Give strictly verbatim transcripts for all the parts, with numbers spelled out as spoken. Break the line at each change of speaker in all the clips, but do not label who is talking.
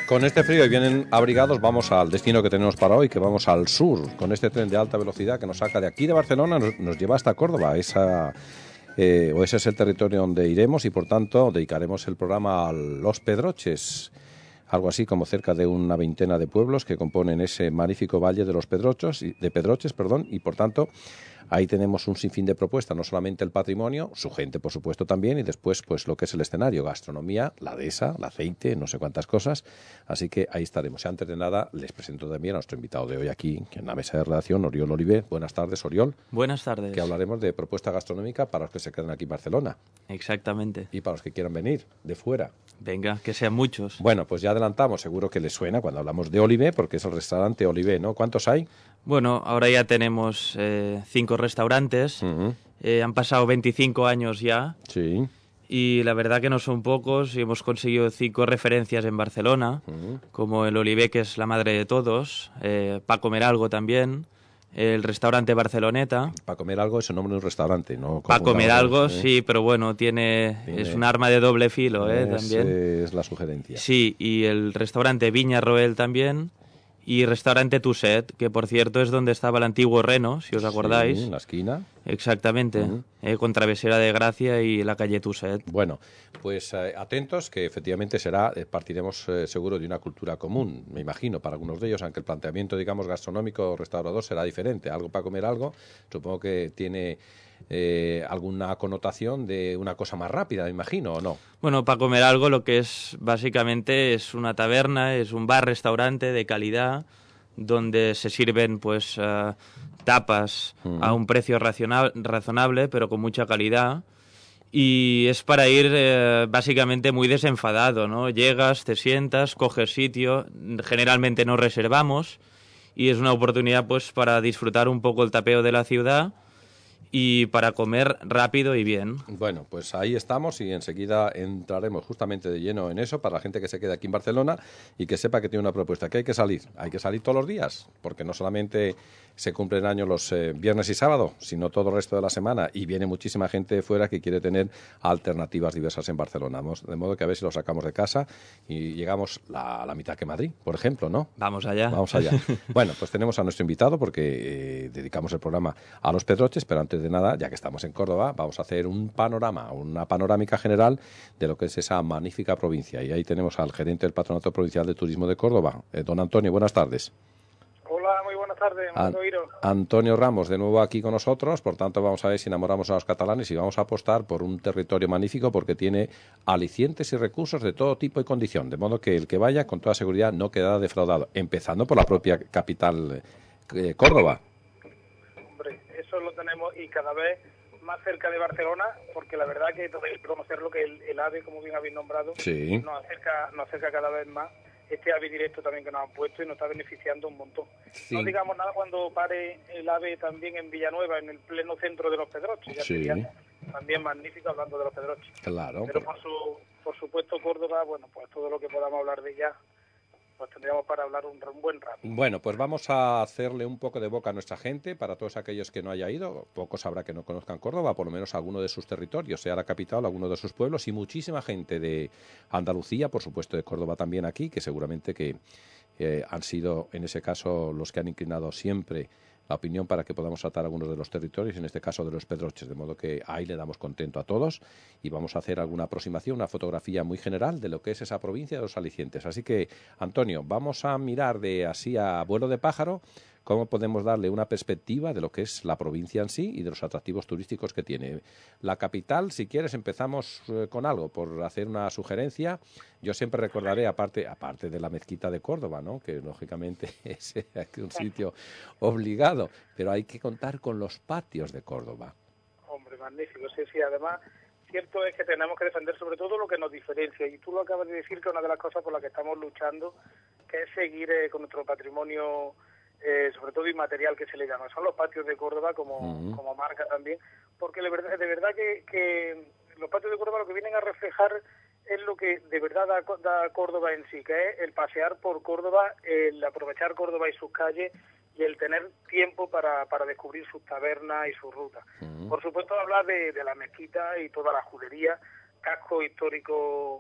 con este frío y vienen abrigados, vamos al destino que tenemos para hoy, que vamos al sur, con este tren de alta velocidad que nos saca de aquí de Barcelona, nos, nos lleva hasta Córdoba, esa, eh, o ese es el territorio donde iremos y por tanto dedicaremos el programa a Los Pedroches, algo así como cerca de una veintena de pueblos que componen ese magnífico valle de los Pedrochos, de Pedroches, perdón, y por tanto ahí tenemos un sinfín de propuestas, no solamente el patrimonio, su gente por supuesto también, y después pues lo que es el escenario, gastronomía, la dehesa, el aceite, no sé cuántas cosas, así que ahí estaremos. Y antes de nada les presento también a nuestro invitado de hoy aquí, en la mesa de redacción, Oriol Olivé. Buenas tardes, Oriol.
Buenas tardes.
Que hablaremos de propuesta gastronómica para los que se quedan aquí en Barcelona.
Exactamente.
Y para los que quieran venir de fuera.
Venga, que sean muchos.
Bueno, pues ya adelantamos, seguro que les suena cuando hablamos de Olivé, porque es el restaurante Olivé, ¿no? ¿Cuántos hay?
Bueno, ahora ya tenemos eh, cinco restaurantes, uh-huh. eh, han pasado veinticinco años ya,
sí.
Y la verdad que no son pocos, y hemos conseguido cinco referencias en Barcelona, uh-huh. como el Olivé, que es la madre de todos, eh, para comer algo también, el restaurante Barceloneta.
Para comer algo es el nombre de un restaurante, ¿no?
Para comer algo, ¿eh? Sí, pero bueno, tiene, tiene es un arma de doble filo, ¿eh?
Es,
también.
Es la sugerencia.
Sí, y el restaurante Viña Roel también. Y restaurante Tuset, que por cierto es donde estaba el antiguo Reno, si os acordáis.
Sí, en la esquina.
Exactamente, uh-huh. eh, con Travesera de Gracia y la calle Tuset.
Bueno, pues eh, atentos, que efectivamente será, eh, partiremos eh, seguro de una cultura común, me imagino, para algunos de ellos, aunque el planteamiento, digamos, gastronómico o restaurador será diferente. Algo para comer algo, supongo que tiene eh, alguna connotación de una cosa más rápida, me imagino, ¿o no?
Bueno, para comer algo lo que es básicamente es una taberna, es un bar-restaurante de calidad donde se sirven pues uh, tapas uh-huh. a un precio racional, razonable pero con mucha calidad, y es para ir eh, básicamente muy desenfadado, ¿no? Llegas, te sientas, coges sitio, generalmente no reservamos y es una oportunidad pues para disfrutar un poco el tapeo de la ciudad y para comer rápido y bien.
Bueno, pues ahí estamos y enseguida entraremos justamente de lleno en eso para la gente que se quede aquí en Barcelona y que sepa que tiene una propuesta, que hay que salir, hay que salir todos los días, porque no solamente se cumplen años los eh, viernes y sábado, sino todo el resto de la semana, y viene muchísima gente de fuera que quiere tener alternativas diversas en Barcelona, de modo que a ver si lo sacamos de casa y llegamos a la mitad que Madrid, por ejemplo, ¿no?
Vamos allá.
Vamos allá. Bueno, pues tenemos a nuestro invitado porque eh, dedicamos el programa a los Pedroches, pero antes de nada, ya que estamos en Córdoba, vamos a hacer un panorama, una panorámica general de lo que es esa magnífica provincia. Y ahí tenemos al gerente del Patronato Provincial de Turismo de Córdoba, eh, don Antonio. Buenas tardes.
Hola, muy buenas tardes.
An- Antonio Ramos, de nuevo aquí con nosotros. Por tanto, vamos a ver si enamoramos a los catalanes y vamos a apostar por un territorio magnífico porque tiene alicientes y recursos de todo tipo y condición. De modo que el que vaya, con toda seguridad, no quedará defraudado. Empezando por la propia capital, eh, Córdoba.
Eso lo tenemos y cada vez más cerca de Barcelona, porque la verdad que podéis conocer lo que el, el AVE, como bien habéis nombrado,
sí.
nos acerca nos acerca cada vez más. Este AVE directo también que nos han puesto y nos está beneficiando un montón.
Sí.
No digamos nada cuando pare el AVE también en Villanueva, en el pleno centro de los Pedroches. Ya
sí.
sería también magnífico hablando de los Pedroches.
Claro.
Pero por, su, por supuesto Córdoba, bueno, pues todo lo que podamos hablar de ella, pues tendríamos para hablar un, un buen rato.
Bueno, pues vamos a hacerle un poco de boca a nuestra gente, para todos aquellos que no haya ido, pocos habrá que no conozcan Córdoba, por lo menos alguno de sus territorios, sea la capital, alguno de sus pueblos, y muchísima gente de Andalucía, por supuesto de Córdoba también aquí, que seguramente que eh, han sido en ese caso los que han inclinado siempre la opinión para que podamos tratar algunos de los territorios, en este caso de los Pedroches, de modo que ahí le damos contento a todos y vamos a hacer alguna aproximación, una fotografía muy general de lo que es esa provincia de los alicientes. Así que, Antonio, vamos a mirar de así a vuelo de pájaro cómo podemos darle una perspectiva de lo que es la provincia en sí y de los atractivos turísticos que tiene. La capital, si quieres, empezamos eh, con algo, por hacer una sugerencia. Yo siempre recordaré, aparte aparte de la mezquita de Córdoba, ¿no?, que lógicamente es un sitio obligado, pero hay que contar con los patios de Córdoba.
Hombre, magnífico, sí, sí, además cierto es que tenemos que defender sobre todo lo que nos diferencia, y tú lo acabas de decir, que una de las cosas por las que estamos luchando, que es seguir eh, con nuestro patrimonio, eh, sobre todo inmaterial, que se le llama, son los patios de Córdoba como, uh-huh. como marca también, porque de verdad, de verdad que, que los patios de Córdoba lo que vienen a reflejar es lo que de verdad da, da Córdoba en sí, que es el pasear por Córdoba, el aprovechar Córdoba y sus calles, y el tener tiempo para, para descubrir sus tabernas y sus rutas. Uh-huh. Por supuesto, hablar de, de la mezquita y toda la judería, casco histórico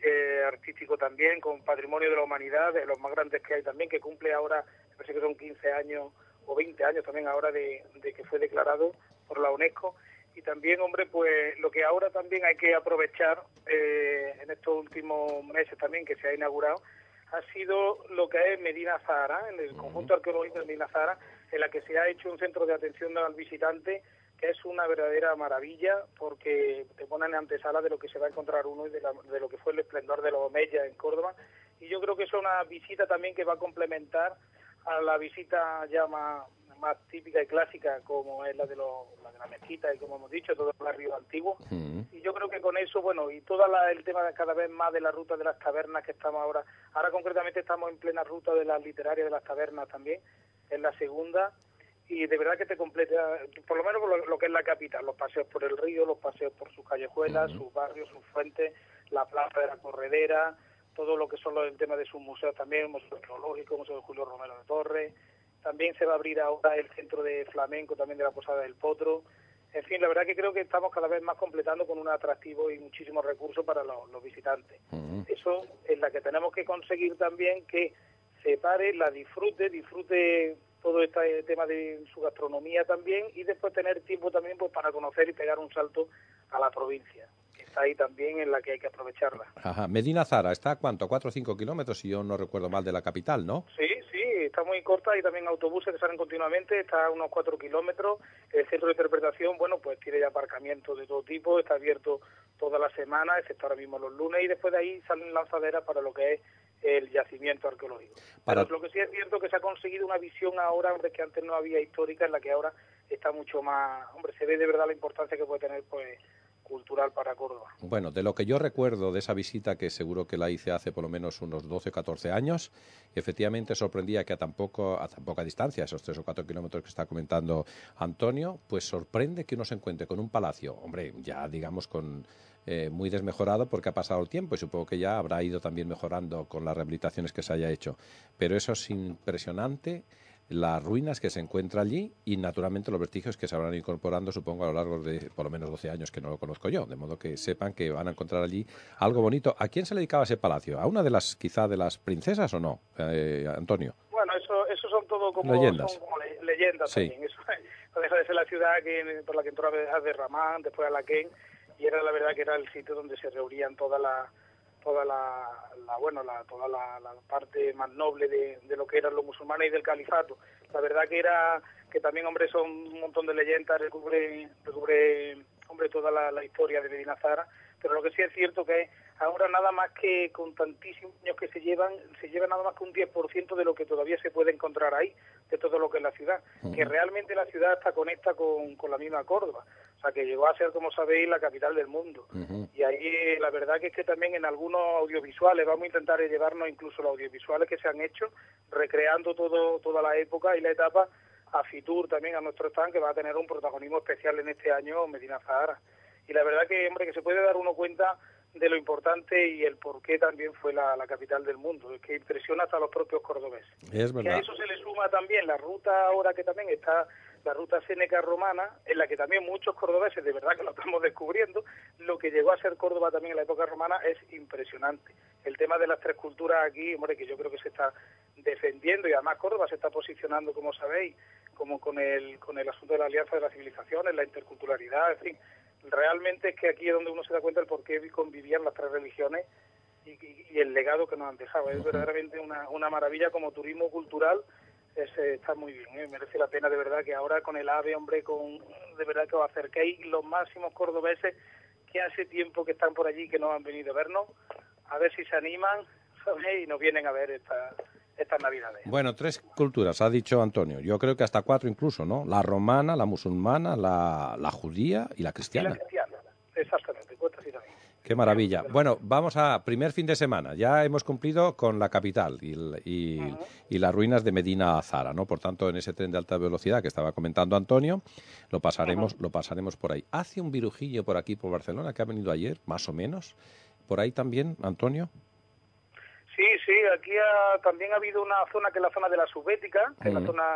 eh, artístico también, con patrimonio de la humanidad, de los más grandes que hay también, que cumple ahora, me parece que son quince años o veinte años también ahora de, de que fue declarado por la UNESCO. Y también, hombre, pues lo que ahora también hay que aprovechar eh, en estos últimos meses también que se ha inaugurado, ha sido lo que es Medina Zahara, en el conjunto arqueológico de Medina Zahara, en la que se ha hecho un centro de atención al visitante, que es una verdadera maravilla, porque te ponen en antesala de lo que se va a encontrar uno y de, la, de lo que fue el esplendor de los Omeyas en Córdoba. Y yo creo que es una visita también que va a complementar a la visita ya más, más típica y clásica, como es la de, los, la de la mezquita y, como hemos dicho, todo el barrio antiguo. Mm. Y yo creo que con eso, bueno, y todo el tema de cada vez más de la ruta de las tabernas que estamos ahora, ahora concretamente estamos en plena ruta de las literarias de las tabernas también, en la segunda, y de verdad que te completa, por lo menos por lo, lo que es la capital, los paseos por el río, los paseos por sus callejuelas, mm. sus barrios, sus fuentes, la plaza de la Corredera, todo lo que son los, el tema de sus museos también, el Museo Arqueológico, el Museo de Julio Romero de Torres. También se va a abrir ahora el centro de flamenco también de la Posada del Potro. En fin, la verdad que creo que estamos cada vez más completando con un atractivo y muchísimos recursos para los, los visitantes. Uh-huh. Eso es la que tenemos que conseguir también, que se pare, la disfrute, disfrute todo este tema de su gastronomía también, y después tener tiempo también pues para conocer y pegar un salto a la provincia, que está ahí también, en la que hay que aprovecharla.
Ajá. Medina Zahara está a ¿cuánto? ¿cuatro o cinco kilómetros, si yo no recuerdo mal, de la capital, ¿no?
Sí, sí, está muy corta. Hay también autobuses que salen continuamente, está a unos cuatro kilómetros. El centro de interpretación, bueno, pues tiene ya aparcamientos de todo tipo, está abierto toda la semana, excepto ahora mismo los lunes, y después de ahí salen lanzaderas para lo que es el yacimiento arqueológico. Para... Pero lo que sí es cierto que se ha conseguido una visión ahora, hombre, que antes no había histórica, en la que ahora está mucho más, hombre, se ve de verdad la importancia que puede tener, pues, cultural para Córdoba.
Bueno, de lo que yo recuerdo de esa visita, que seguro que la hice hace por lo menos unos doce o catorce años, efectivamente sorprendía que a tan, poco, a tan poca distancia, esos tres o cuatro kilómetros que está comentando Antonio, pues sorprende que uno se encuentre con un palacio, hombre, ya digamos con eh, muy desmejorado porque ha pasado el tiempo, y supongo que ya habrá ido también mejorando con las rehabilitaciones que se haya hecho, pero eso es impresionante, las ruinas que se encuentran allí y naturalmente los vestigios que se habrán incorporando, supongo, a lo largo de por lo menos doce años, que no lo conozco yo, de modo que sepan que van a encontrar allí algo bonito. ¿A quién se le dedicaba ese palacio? ¿A una de las, quizá, de las princesas o no, eh, Antonio?
Bueno, eso eso son todo como
leyendas,
son como le, leyendas
sí.
También. Eso no deja de ser la ciudad que, por la que entró a de Ramán, después a Laquén, y era la verdad que era el sitio donde se reunían todas las toda la, la bueno la toda la, la parte más noble de, de lo que eran los musulmanes y del califato. La verdad que era que también, hombre, son un montón de leyendas, recubre recubre hombre toda la, la historia de Medina Zahara, pero lo que sí es cierto que ahora nada más que con tantísimos años que se llevan, se lleva nada más que un diez por ciento de lo que todavía se puede encontrar ahí, de todo lo que es la ciudad, uh-huh. que realmente la ciudad está conecta con, con la misma Córdoba. O sea, que llegó a ser, como sabéis, la capital del mundo. Uh-huh. Y ahí la verdad que es que también en algunos audiovisuales, vamos a intentar llevarnos incluso los audiovisuales que se han hecho, recreando todo toda la época y la etapa, a Fitur también, a nuestro stand, que va a tener un protagonismo especial en este año, Medina Zahara. Y la verdad que, hombre, que se puede dar uno cuenta de lo importante y el por qué también fue la, la capital del mundo, es que impresiona hasta a los propios cordobeses.
Es verdad.
Que a eso se le suma también la ruta ahora que también está, la ruta Séneca romana, en la que también muchos cordobeses, de verdad que lo estamos descubriendo, lo que llegó a ser Córdoba también en la época romana es impresionante. El tema de las tres culturas aquí, hombre, que yo creo que se está defendiendo, y además Córdoba se está posicionando, como sabéis, como con el con el asunto de la alianza de las civilizaciones, la interculturalidad, en fin. Realmente es que aquí es donde uno se da cuenta del por qué convivían las tres religiones y, y, y el legado que nos han dejado. Es verdaderamente una, una maravilla como turismo cultural, es, está muy bien, ¿eh? Merece la pena de verdad que ahora con el AVE, hombre, con de verdad que os acerquéis los máximos cordobeses que hace tiempo que están por allí, que no han venido a vernos, a ver si se animan, ¿sabes? Y nos vienen a ver esta... estas navidades.
Bueno, tres culturas, ha dicho Antonio. Yo creo que hasta cuatro incluso, ¿no? La romana, la musulmana, la, la judía y la cristiana.
Y la cristiana, exactamente, cuesta así también.
Qué maravilla. Bueno, vamos a primer fin de semana. Ya hemos cumplido con la capital y, y, uh-huh. y las ruinas de Medina Zahara, ¿no? Por tanto, en ese tren de alta velocidad que estaba comentando Antonio, lo pasaremos, uh-huh. lo pasaremos por ahí. Hace un virujillo por aquí, por Barcelona, que ha venido ayer, más o menos. Por ahí también, Antonio.
Sí, sí, aquí ha, también ha habido una zona que es la zona de la Subbética, que uh-huh. es la zona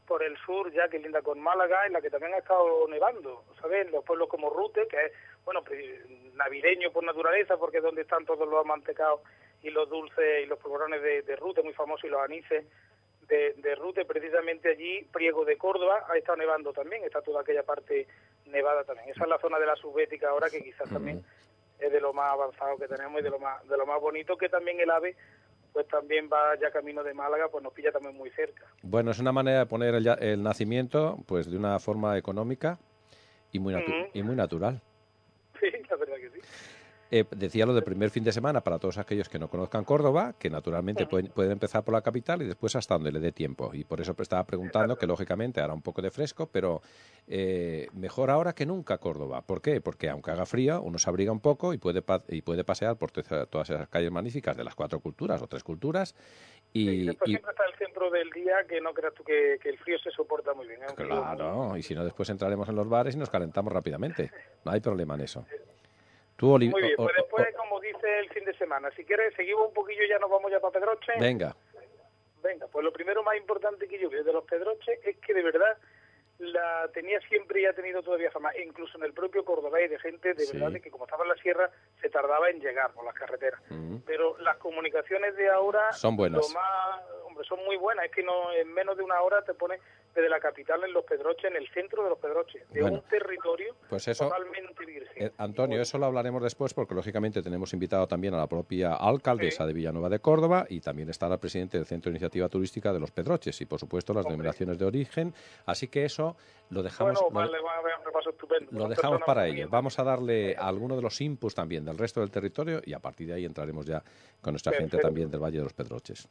por el sur, ya que linda con Málaga, en la que también ha estado nevando, ¿sabes? Los pueblos como Rute, que es, bueno, navideño por naturaleza, porque es donde están todos los amantecados y los dulces y los polvorones de, de Rute, muy famosos, y los anises de, de Rute, precisamente allí, Priego de Córdoba, ha estado nevando también, está toda aquella parte nevada también. Esa es la zona de la subbética ahora, que quizás también es de lo más avanzado que tenemos y de lo más, de lo más bonito, que también el AVE pues también va ya camino de Málaga, pues nos pilla también muy cerca.
Bueno, es una manera de poner el, el nacimiento pues de una forma económica y muy, natu uh-huh. y muy natural.
Sí, la verdad que sí.
Eh, decía lo del primer fin de semana para todos aquellos que no conozcan Córdoba, que naturalmente uh-huh. pueden, pueden empezar por la capital y después hasta donde le dé tiempo. Y por eso estaba preguntando, Exacto. que lógicamente hará un poco de fresco, pero eh, mejor ahora que nunca Córdoba. ¿Por qué? Porque aunque haga frío, uno se abriga un poco y puede, pa y puede pasear por todas esas calles magníficas de las cuatro culturas o tres culturas. Y,
sí, después
y
siempre está el centro del día, que no creas tú que, que el frío se soporta muy bien. ¿eh?
Claro, muy... y si no después entraremos en los bares y nos calentamos rápidamente. No hay problema en eso.
Tú, Oli Muy bien, pues después, como dice el fin de semana, si quieres, seguimos un poquillo y ya nos vamos ya para Pedroche.
Venga.
Venga, pues lo primero más importante que yo veo de los Pedroches es que de verdad la tenía siempre y ha tenido todavía fama, incluso en el propio Córdoba, y de gente de sí. verdad de que como estaba en la sierra se tardaba en llegar por las carreteras. Uh-huh. Pero las comunicaciones de ahora
son buenas.
Lo más, hombre, son muy buenas, es que no en menos de una hora te pones desde la capital en los Pedroches, en el centro de los Pedroches, de bueno, un territorio
pues eso,
totalmente virgen.
Eh, Antonio, bueno. eso lo hablaremos después porque lógicamente tenemos invitado también a la propia alcaldesa sí. de Villanueva de Córdoba y también estará el presidente del Centro de Iniciativa Turística de los Pedroches y por supuesto las Hombre. denominaciones de origen, así que eso lo dejamos,
bueno, vale, va a haber un repaso estupendo.
Lo dejamos para ello. Vamos a darle a alguno de los inputs también del resto del territorio y a partir de ahí entraremos ya con nuestra Bien, gente serio. también del Valle de los Pedroches.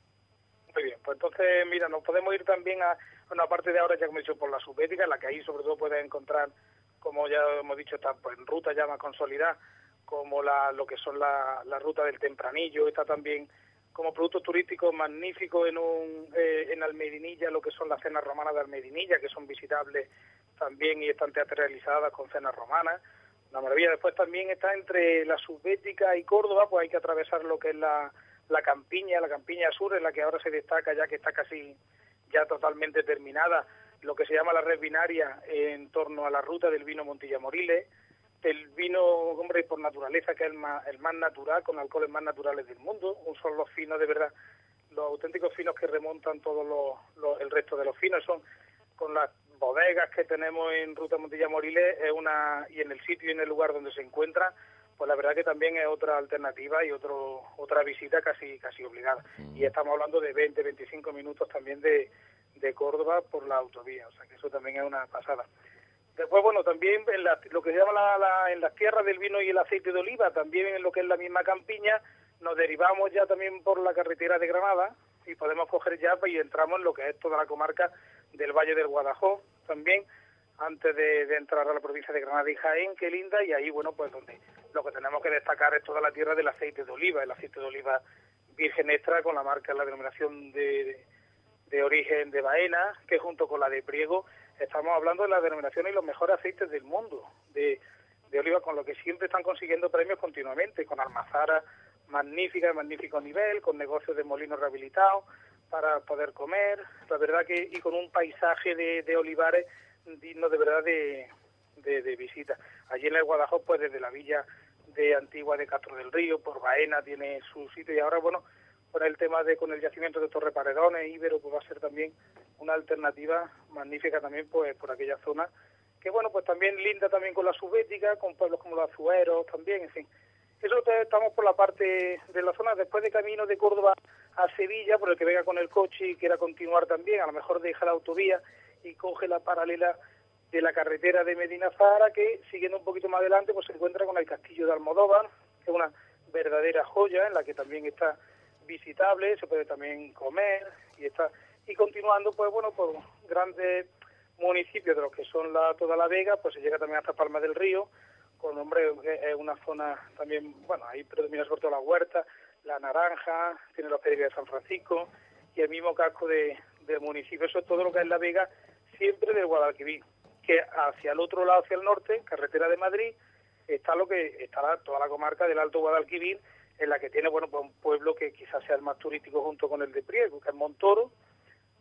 Muy bien, pues entonces, mira, nos podemos ir también a una parte de ahora, ya como he dicho, por la subbética, en la que ahí sobre todo puedes encontrar, como ya hemos dicho, está pues, en ruta ya más consolidada, como la, lo que son la, la ruta del Tempranillo, está también como productos turísticos magníficos en un eh, en Almedinilla, lo que son las cenas romanas de Almedinilla, que son visitables también y están teatralizadas con cenas romanas. Una maravilla. Después también está entre la subbética y Córdoba, pues hay que atravesar lo que es la, la campiña, la campiña sur, en la que ahora se destaca ya que está casi ya totalmente terminada, lo que se llama la red binaria en torno a la ruta del vino Montilla Moriles, el vino, hombre, por naturaleza, que es el más, el más natural, con alcoholes más naturales del mundo, son los finos de verdad, los auténticos finos que remontan todos los, los, el resto de los finos, son con las bodegas que tenemos en Ruta Montilla Moriles, es una, y en el sitio y en el lugar donde se encuentra, pues la verdad que también es otra alternativa y otro otra visita casi casi obligada. Mm. Y estamos hablando de veinte, veinticinco minutos también de, de Córdoba por la autovía, o sea que eso también es una pasada. Después, bueno, también en la, lo que se llama la, la, en las tierras del vino y el aceite de oliva, también en lo que es la misma campiña, nos derivamos ya también por la carretera de Granada y podemos coger ya y entramos en lo que es toda la comarca del Valle del Guadalhorce también, antes de, de entrar a la provincia de Granada y Jaén, que linda, y ahí, bueno, pues donde lo que tenemos que destacar es toda la tierra del aceite de oliva, el aceite de oliva virgen extra con la marca, la denominación de, de, de origen de Baena, que junto con la de Priego, estamos hablando de las denominaciones y los mejores aceites del mundo de, de oliva, con lo que siempre están consiguiendo premios continuamente, con almazaras magníficas, de magnífico nivel, con negocios de molinos rehabilitados para poder comer, la verdad que, y con un paisaje de, de olivares digno de verdad de, de, de visita. Allí en el Guadalhorce, pues desde la villa de Antigua de Castro del Río, por Baena tiene su sitio, y ahora, bueno, con el tema de con el yacimiento de Torre Paredones, Ibero, pues va a ser también una alternativa magnífica también pues por aquella zona, que bueno, pues también linda también con la subbética, con pueblos como los Azueros también, en fin. Eso estamos por la parte de la zona, después de camino de Córdoba a Sevilla, por el que venga con el coche y quiera continuar también, a lo mejor deja la autovía y coge la paralela de la carretera de Medina Zahara, que siguiendo un poquito más adelante pues se encuentra con el Castillo de Almodóvar, que es una verdadera joya en la que también está visitable, se puede también comer y está y continuando pues bueno por grandes municipios de los que son la toda la Vega, pues se llega también hasta Palma del Río, con hombre es una zona también, bueno, ahí predomina sobre todo la huerta, la naranja, tiene la hospedería de San Francisco y el mismo casco de, del municipio. Eso es todo lo que es la Vega, siempre del Guadalquivir, que hacia el otro lado, hacia el norte, carretera de Madrid, está lo que está toda la comarca del Alto Guadalquivir, en la que tiene, bueno, pues un pueblo que quizás sea el más turístico junto con el de Priego, que es Montoro,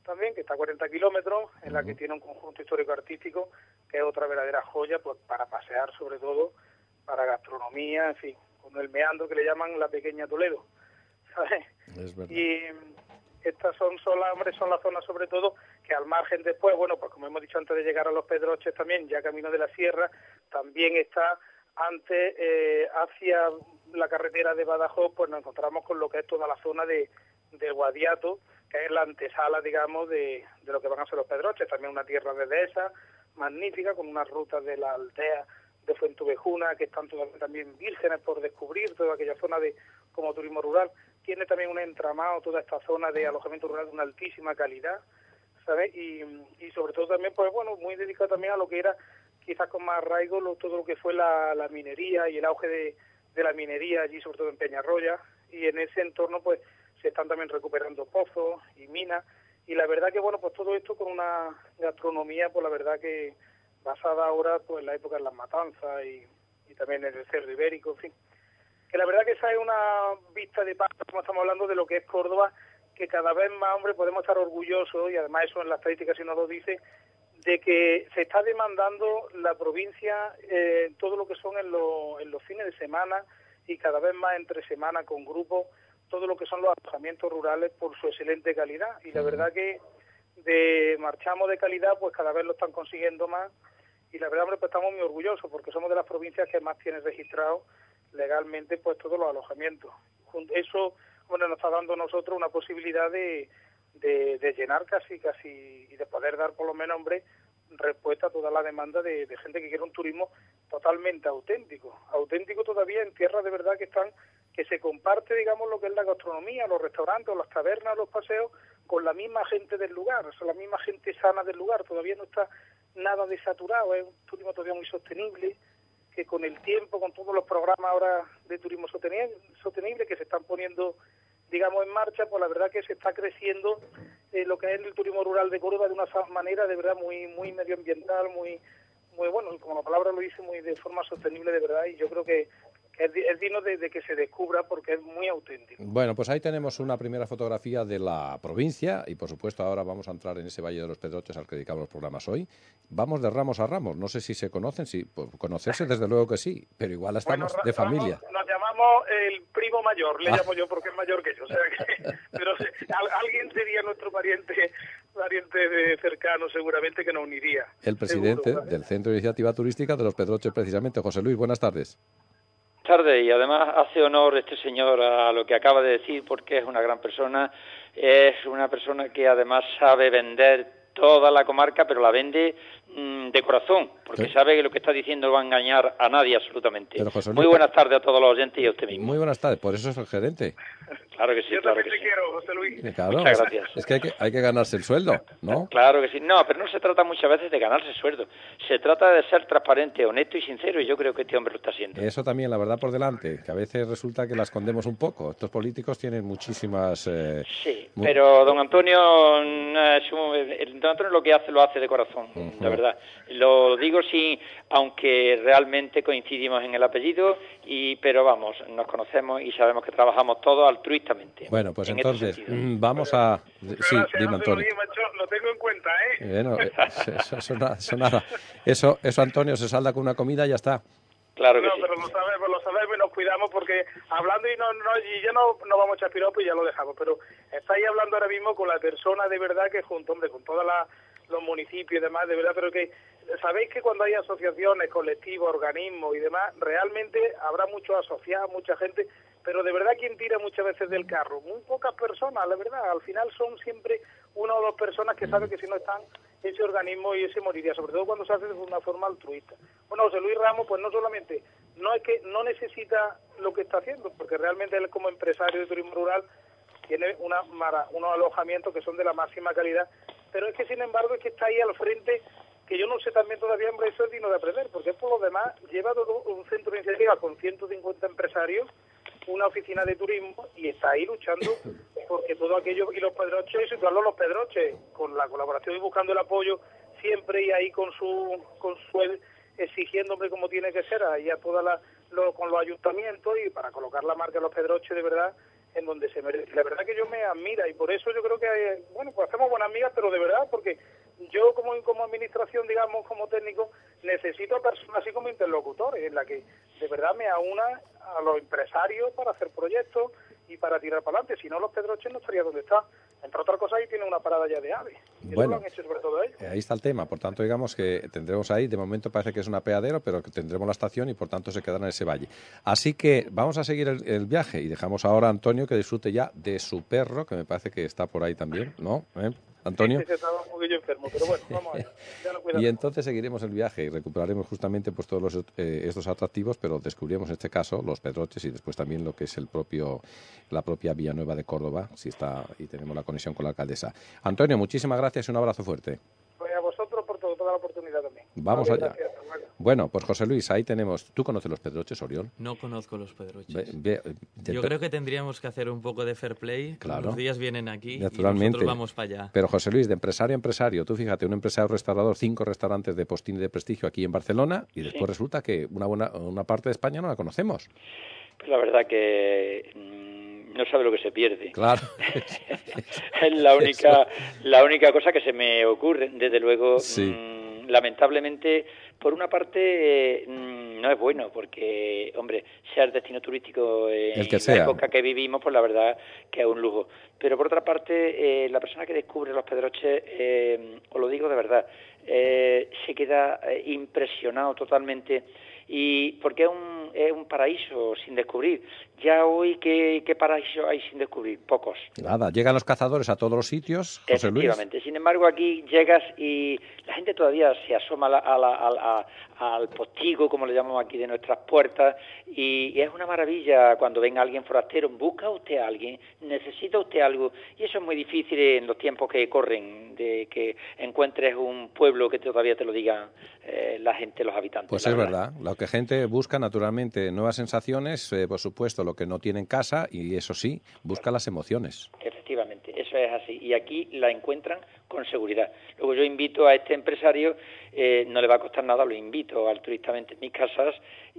también, que está a cuarenta kilómetros, en la que tiene un conjunto histórico-artístico, que es otra verdadera joya, pues para pasear sobre todo, para gastronomía, en fin, con el meandro que le llaman la pequeña Toledo, ¿sabes?
Es verdad.
Y estas son, son, las, hombre, son las zonas sobre todo que al margen después, bueno, pues como hemos dicho antes de llegar a Los Pedroches también, ya camino de la sierra, también está antes eh, hacia la carretera de Badajoz, pues nos encontramos con lo que es toda la zona de, de Guadiato, que es la antesala, digamos, de, de lo que van a ser Los Pedroches, también una tierra de dehesa magnífica, con unas rutas de la aldea de Fuentuvejuna, que están todavía también vírgenes por descubrir, toda aquella zona de como turismo rural. Tiene también un entramado, toda esta zona de alojamiento rural de una altísima calidad, ¿sabes? Y, y sobre todo también, pues bueno, muy dedicado también a lo que era, quizás con más arraigo, lo, todo lo que fue la, la minería y el auge de, de la minería allí, sobre todo en Peñarroya, y en ese entorno, pues, se están también recuperando pozos y minas, y la verdad que, bueno, pues todo esto con una gastronomía, pues la verdad que basada ahora, pues en la época de las matanzas y, y también en el cerdo ibérico, en fin. Que la verdad que esa es una vista de paz, como estamos hablando de lo que es Córdoba, que cada vez más, hombre, podemos estar orgullosos, y además eso en la estadística sí nos lo dice, de que se está demandando la provincia eh, todo lo que son en, lo, en los fines de semana y cada vez más entre semana con grupos, todo lo que son los alojamientos rurales por su excelente calidad. Y la verdad que de marchamos de calidad, pues cada vez lo están consiguiendo más, y la verdad, hombre, pues estamos muy orgullosos porque somos de las provincias que más tienen registrado legalmente pues todos los alojamientos. Eso, bueno, nos está dando a nosotros una posibilidad de, de, de llenar casi, casi, y de poder dar por lo menos, hombre, respuesta a toda la demanda de, de gente que quiere un turismo totalmente auténtico, auténtico todavía en tierras de verdad que están, que se comparte, digamos, lo que es la gastronomía, los restaurantes, las tabernas, los paseos, con la misma gente del lugar, o sea, la misma gente sana del lugar, todavía no está nada desaturado, es un turismo todavía muy sostenible, que con el tiempo, con todos los programas ahora de turismo sostenible que se están poniendo, digamos, en marcha, pues la verdad que se está creciendo eh, lo que es el turismo rural de Córdoba de una manera de verdad muy muy medioambiental, muy muy bueno, como la palabra lo dice, muy de forma sostenible de verdad, y yo creo que es, es digno de, de que se descubra porque es muy auténtico.
Bueno, pues ahí tenemos una primera fotografía de la provincia y por supuesto ahora vamos a entrar en ese Valle de los Pedroches al que dedicamos los programas hoy. Vamos de ramos a ramos, no sé si se conocen, si pues, conocerse desde luego que sí, pero igual estamos
bueno,
de familia.
Ramos, nos llamamos el primo mayor, le ah. llamo yo porque es mayor que yo, o sea que, pero alguien sería nuestro pariente pariente de cercano seguramente que nos uniría.
El presidente seguro, del Centro de Iniciativa Turística de los Pedroches precisamente, José Luis, buenas tardes.
Tarde, y además hace honor este señor a lo que acaba de decir porque es una gran persona, es una persona que además sabe vender toda la comarca, pero la vende mmm, de corazón, porque sí. sabe que lo que está diciendo no va a engañar a nadie absolutamente. Pero, José Luis, muy buenas tardes a todos los oyentes y a usted mismo.
Muy buenas tardes, por eso es el gerente.
Claro que sí,
Yo
claro
también
que
te
sí.
quiero, José Luis.
Claro,
muchas gracias.
Es que hay, que hay que ganarse el sueldo, ¿no?
Claro que sí. No, pero no se trata muchas veces de ganarse el sueldo. Se trata de ser transparente, honesto y sincero, y yo creo que este hombre lo está haciendo.
Eso también, la verdad por delante, que a veces resulta que la escondemos un poco. Estos políticos tienen muchísimas... Eh,
sí,
mu
pero don Antonio, don Antonio lo que hace, lo hace de corazón, uh-huh. la verdad. Lo digo sin, aunque realmente coincidimos en el apellido, y pero vamos, nos conocemos y sabemos que trabajamos todos altruistamente.
Bueno, pues entonces, este vamos a... Sí,
gracias,
dime, Antonio.
Lo tengo en cuenta, ¿eh?
Bueno, eso, eso, nada, eso, nada. Eso, eso, Antonio, se salda con una comida y ya está.
Claro que
no,
sí.
pero lo sabemos, lo sabemos y nos cuidamos porque hablando y no, no y ya no, no vamos a echar piropos y ya lo dejamos, pero estáis hablando ahora mismo con la persona de verdad que junto, hombre, con todos los municipios y demás, de verdad, pero que sabéis que cuando hay asociaciones, colectivos, organismos y demás, realmente habrá muchos asociados, mucha gente, pero de verdad quien tira muchas veces del carro, muy pocas personas, la verdad, al final son siempre una o dos personas que saben que si no están ese organismo y ese moriría, sobre todo cuando se hace de una forma altruista. Bueno, José Luis Ramos, pues no solamente, no es que no necesita lo que está haciendo, porque realmente él como empresario de turismo rural tiene una unos alojamientos que son de la máxima calidad, pero es que sin embargo es que está ahí al frente, que yo no sé también todavía, hombre, eso es digno de aprender, porque por lo demás lleva todo un centro de iniciativa con ciento cincuenta empresarios, una oficina de turismo y está ahí luchando porque todo aquello y los Pedroches, situarlo los Pedroches con la colaboración y buscando el apoyo siempre y ahí con su con su exigiéndome como tiene que ser ahí a toda la lo, con los ayuntamientos y para colocar la marca de los Pedroches de verdad en donde se merece. La verdad que yo me admira y por eso yo creo que, hay, bueno, pues hacemos buenas amigas, pero de verdad, porque yo como, como administración, digamos, como técnico, necesito a personas así como interlocutores, en la que de verdad me aúna a los empresarios para hacer proyectos y para tirar para adelante. Si no, los Pedroches no estaría donde está. Entre otras cosas, ahí tiene una parada ya de aves.
Bueno,
lo han hecho sobre todo ellos.
Ahí está el tema. Por tanto, digamos que tendremos ahí, de momento parece que es un apeadero, pero que tendremos la estación y por tanto se quedará en ese valle. Así que vamos a seguir el, el viaje y dejamos ahora a Antonio que disfrute ya de su perro, que me parece que está por ahí también, ¿no? ¿Eh? Antonio.
Sí, sí, estaba un poquillo enfermo, pero bueno, vamos a ver. Ya lo
Y entonces seguiremos el viaje y recuperaremos justamente pues todos los, eh, estos atractivos, pero descubriremos en este caso los Pedroches y después también lo que es el propio la propia Villanueva de Córdoba, si está y tenemos la conexión con la alcaldesa. Antonio, muchísimas gracias y un abrazo fuerte.
Pues a vosotros por todo, toda la oportunidad también.
Vamos
Vale,
allá.
gracias, bueno.
Bueno, pues José Luis, ahí tenemos. ¿Tú conoces los Pedroches, Oriol?
No conozco los Pedroches.
Ve, ve, de,
Yo creo que tendríamos que hacer un poco de fair play.
Claro.
Los días vienen aquí
Naturalmente.
y nosotros vamos para allá.
Pero José Luis, de empresario a empresario, tú fíjate, un empresario restaurador, cinco restaurantes de postín y de prestigio aquí en Barcelona y después sí. resulta que una buena una parte de España no la conocemos.
Pues la verdad que mmm, no sabe lo que se pierde.
Claro.
Es la única, la única cosa que se me ocurre, desde luego.
Sí.
Mmm, lamentablemente, por una parte, eh, no es bueno, porque, hombre, ser destino turístico en
el que
la
sea.
época que vivimos, pues la verdad que es un lujo. Pero por otra parte, eh, la persona que descubre los Pedroches, eh, os lo digo de verdad, eh, se queda eh, impresionado totalmente, y porque es un, es un paraíso sin descubrir. Ya hoy, ¿qué, qué paraíso hay sin descubrir? Pocos.
Nada, llegan los cazadores a todos los sitios, José Luis.
Efectivamente. Sin embargo, aquí llegas y la gente todavía se asoma a la, a la, a la, al postigo, como le llamamos aquí, de nuestras puertas, y, y es una maravilla cuando venga alguien forastero. ¿Busca usted a alguien? ¿Necesita usted algo? Y eso es muy difícil en los tiempos que corren, de que encuentres un pueblo que todavía te lo digan eh, la gente, los habitantes.
Pues es verdad. Lo que gente busca, naturalmente, nuevas sensaciones, eh, por supuesto, lo que no tiene en casa, y eso sí, busca las emociones.
Efectivamente, eso es así. Y aquí la encuentran con seguridad. Luego yo invito a este empresario, eh, no le va a costar nada, lo invito altruistamente en mis casas,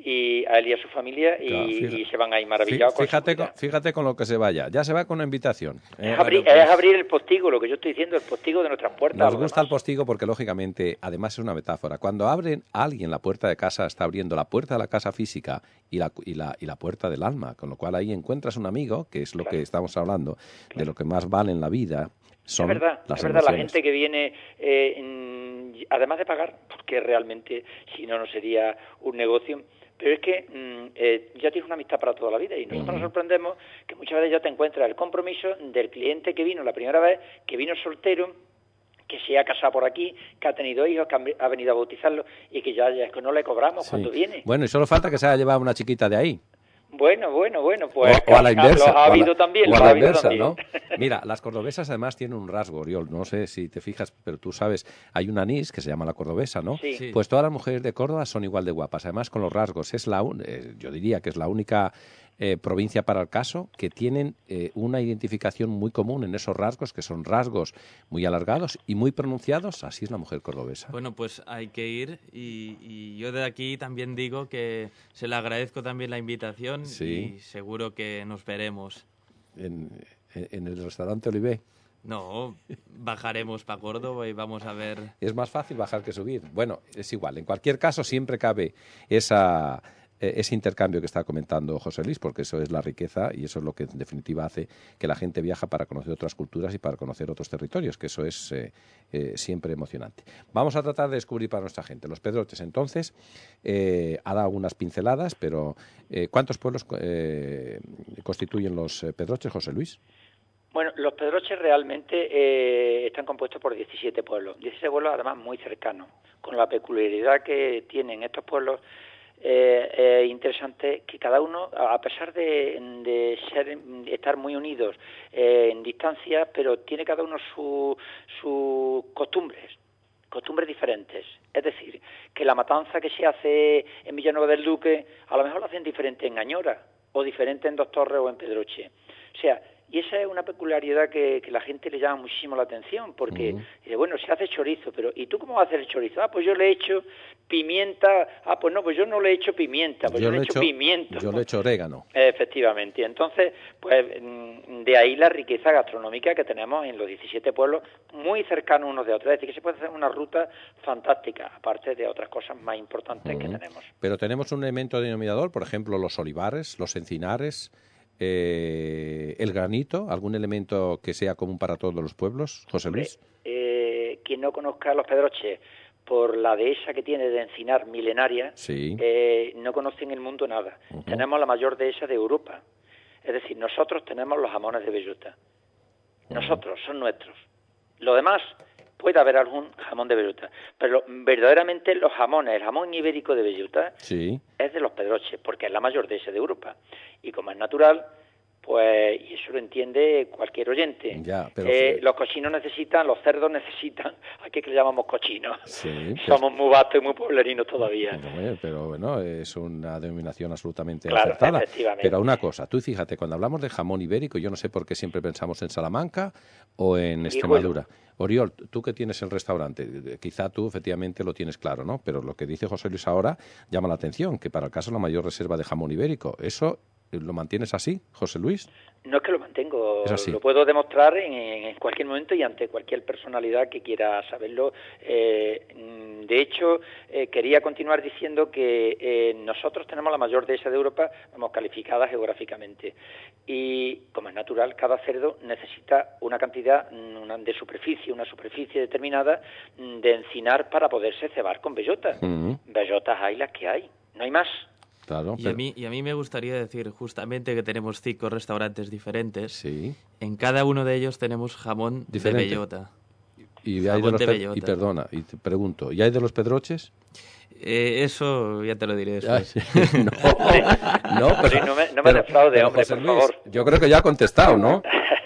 y a él y a su familia, y, claro, fíjate, y se van a ir maravillados.
Fíjate
con
con, fíjate con lo que se vaya. Ya se va con una invitación.
¿eh? Es, abrir, es abrir el postigo, lo que yo estoy diciendo, el postigo de nuestras puertas.
Nos gusta el postigo porque, lógicamente, además es una metáfora. Cuando abren a alguien la puerta de casa, está abriendo la puerta de la casa física y la, y la, y la puerta del alma, con lo cual ahí encuentras un amigo, que es lo claro. que estamos hablando, claro. de lo que más vale en la vida. Son
es verdad,
las
es verdad,
emociones.
La gente que viene, eh, en, además de pagar, porque realmente si no, no sería un negocio, pero es que mmm, eh, ya tienes una amistad para toda la vida, y nosotros uh-huh. nos sorprendemos que muchas veces ya te encuentras el compromiso del cliente que vino la primera vez, que vino soltero, que se ha casado por aquí, que ha tenido hijos, que ha venido a bautizarlo, y que ya, ya no le cobramos sí. cuando viene.
Bueno, y solo falta que se haya llevado una chiquita de ahí.
Bueno, bueno, bueno, pues
o, o a la inversa,
los ha habido la, también,
o a
los
la
ha
inversa,
también.
¿no? Mira, las cordobesas además tienen un rasgo, Oriol, no sé si te fijas, pero tú sabes, hay un anís que se llama la cordobesa, ¿no?
Sí. Sí.
Pues todas las mujeres de Córdoba son igual de guapas, además con los rasgos, es la un, eh, yo diría que es la única eh, provincia para el caso que tienen eh, una identificación muy común en esos rasgos, que son rasgos muy alargados y muy pronunciados, así es la mujer cordobesa.
Bueno, pues hay que ir, y, y yo de aquí también digo que se le agradezco también la invitación,
sí.
y seguro que nos veremos.
En, en el restaurante Olivé.
No, bajaremos para Córdoba y vamos a ver.
Es más fácil bajar que subir. Bueno, es igual. En cualquier caso, siempre cabe esa, eh, ese intercambio que está comentando José Luis, porque eso es la riqueza y eso es lo que en definitiva hace que la gente viaja para conocer otras culturas y para conocer otros territorios, que eso es eh, eh, siempre emocionante. Vamos a tratar de descubrir para nuestra gente los Pedroches. Entonces, eh, ha dado algunas pinceladas, pero eh, ¿cuántos pueblos eh, constituyen los eh, Pedroches, José Luis?
Bueno, los Pedroches realmente eh, están compuestos por diecisiete pueblos, diecisiete pueblos además muy cercanos, con la peculiaridad que tienen estos pueblos eh, eh, interesante, que cada uno, a pesar de, de ser, de estar muy unidos eh, en distancia, pero tiene cada uno sus su costumbres, costumbres diferentes. Es decir, que la matanza que se hace en Villanueva del Duque, a lo mejor la hacen diferente en Añora, o diferente en Dos Torres o en Pedroche. O sea, Y esa es una peculiaridad que, que la gente le llama muchísimo la atención, porque uh-huh. dice, bueno, se hace chorizo, pero ¿y tú cómo vas a hacer el chorizo? Ah, pues yo le he hecho pimienta. Ah, pues no, pues yo no le he hecho pimienta, pues yo, yo le he hecho pimiento.
Yo le he hecho orégano.
Efectivamente. Y entonces, pues de ahí la riqueza gastronómica que tenemos en los diecisiete pueblos, muy cercanos unos de otros. Es decir, que se puede hacer una ruta fantástica, aparte de otras cosas más importantes uh-huh. que tenemos.
Pero tenemos un elemento denominador, por ejemplo, los olivares, los encinares, eh, el granito, algún elemento que sea común para todos los pueblos, José Luis.
Eh, quien no conozca los Pedroches por la dehesa que tiene de encinar milenaria,
sí.
eh, no conocen el mundo nada. Uh-huh. Tenemos la mayor dehesa de Europa. Es decir, nosotros tenemos los jamones de bellota. Uh-huh. Nosotros, son nuestros. Lo demás, puede haber algún jamón de bellota, pero verdaderamente los jamones, el jamón ibérico de bellota,
sí.
es de los Pedroches, porque es la mayor dehesa de Europa. Y como es natural, pues, y eso lo entiende cualquier oyente.
Ya, pero
eh, los cochinos necesitan, los cerdos necesitan, aquí que le llamamos cochinos.
Sí,
Somos muy vastos y muy pueblerinos todavía.
Pero, pero bueno, es una denominación absolutamente
claro,
acertada.
Efectivamente.
Pero una cosa, tú fíjate, cuando hablamos de jamón ibérico, yo no sé por qué siempre pensamos en Salamanca o en Extremadura. Oriol, tú que tienes el restaurante, quizá tú efectivamente lo tienes claro, ¿no? Pero lo que dice José Luis ahora llama la atención, que para el caso es la mayor reserva de jamón ibérico. ¿Eso lo mantienes así, José Luis?
No es que lo mantengo, lo puedo demostrar en, en cualquier momento y ante cualquier personalidad que quiera saberlo. Eh, de hecho, eh, quería continuar diciendo que eh, nosotros tenemos la mayor dehesa de Europa, vamos, calificada geográficamente. Y, como es natural, cada cerdo necesita una cantidad una, de superficie, una superficie determinada de encinar para poderse cebar con bellotas. Uh-huh. Bellotas hay las que hay, no hay más.
Claro,
y,
pero...
a mí, y a mí me gustaría decir, justamente que tenemos cinco restaurantes diferentes,
sí.
en cada uno de ellos tenemos jamón
diferente.
de bellota.
Y, y, hay de los de bellota. y perdona, y te pregunto, ¿y hay de los Pedroches?
Eh, eso ya te lo diré después.
no, no, pero,
sí, no me, no me defraude, hombre,
José
por
Luis,
favor.
Yo creo que ya ha contestado, ¿no?